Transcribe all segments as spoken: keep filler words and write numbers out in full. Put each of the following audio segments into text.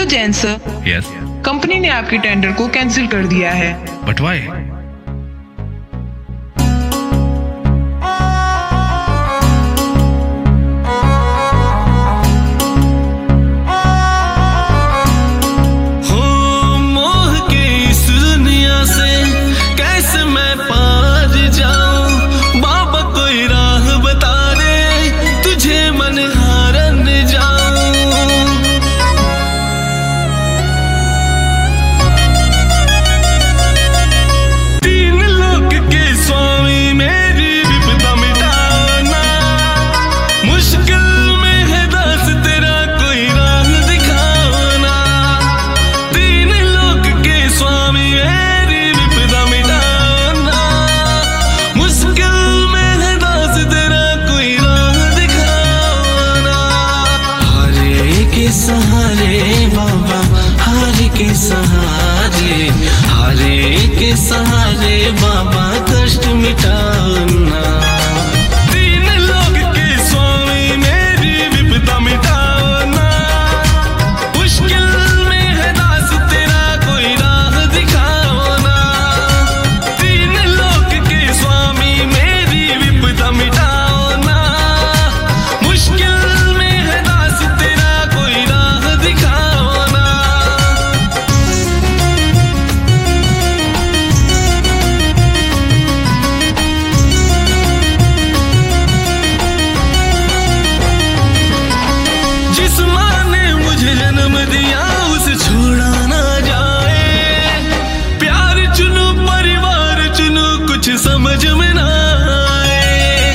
Jain sir, yes, company ने आपकी tender को कैंसिल कर दिया है। But why? सहारे बाबा हार के सहारे, हारे के सहारे बाबा कष्ट मिटाना। तीन लोक के स्वामी मेरी विपदा मिटाना, मुश्किल में है दास तेरा कोई राह दिखाना। तीन लोक के स्वामी मेरी विपदा मिटाना, मुश्किल जन्म दिया उसे छोड़ा ना जाए। प्यार चुनो परिवार चुनो कुछ समझ में ना आए।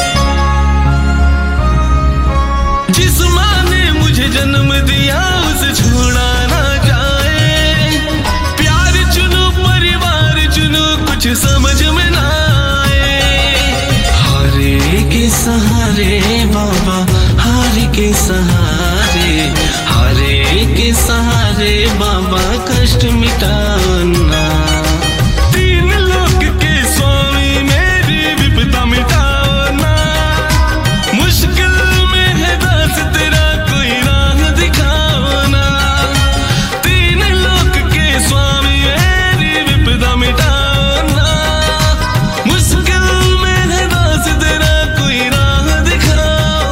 जिस माँ ने मुझे जन्म दिया उसे छोड़ा ना जाए। प्यार चुनो परिवार चुनो कुछ समझ में ना आए। हारे के सहारे बाबा हार के सहारे, हारे के सहारे बाबा कष्ट मिटाना। तीन लोक के स्वामी मेरी विपदा मिटाना, मुश्किल में है दास तेरा कोई राह दिखाना। तीन लोक के स्वामी मेरी विपदा मिटाना, मुश्किल में है दास तेरा कोई राह दिखाना।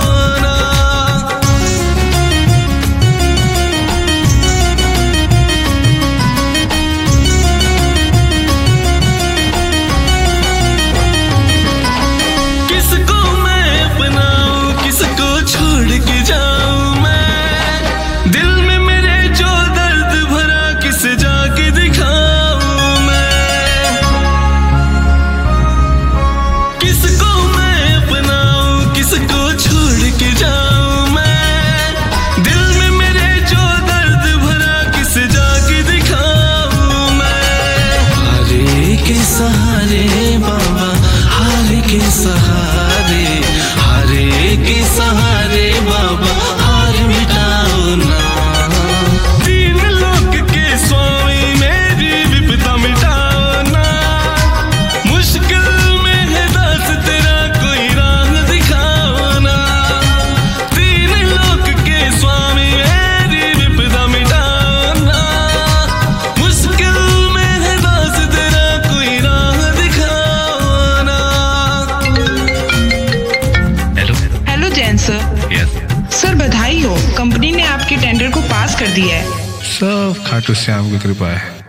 छोड़ के जाऊं मैं, दिल में मेरे जो दर्द भरा किसे जाके दिखाऊं मैं। किसको मैं अपनाऊं किसको छोड़ के जाऊं मैं, दिल में मेरे जो दर्द भरा किसे जाके दिखाऊं मैं। हारे के सहारे बाबा हार के सहारे, हारे के सहारे बाबा हार मिटाओ ना। तीन लोक के स्वामी मेरी विपदा मिटाओ ना, मुश्किल में है दास तेरा कोई राह दिखाओ ना। तीन लोक के स्वामी मेरी विपदा मिटाओ ना, मुश्किल में है दास तेरा कोई राह दिखाओ ना। Hello hello Jain sir, yes sir बधाई हो, कंपनी ने आपके टेंडर को पास कर दिया है। सब खाटू श्याम की कृपा है।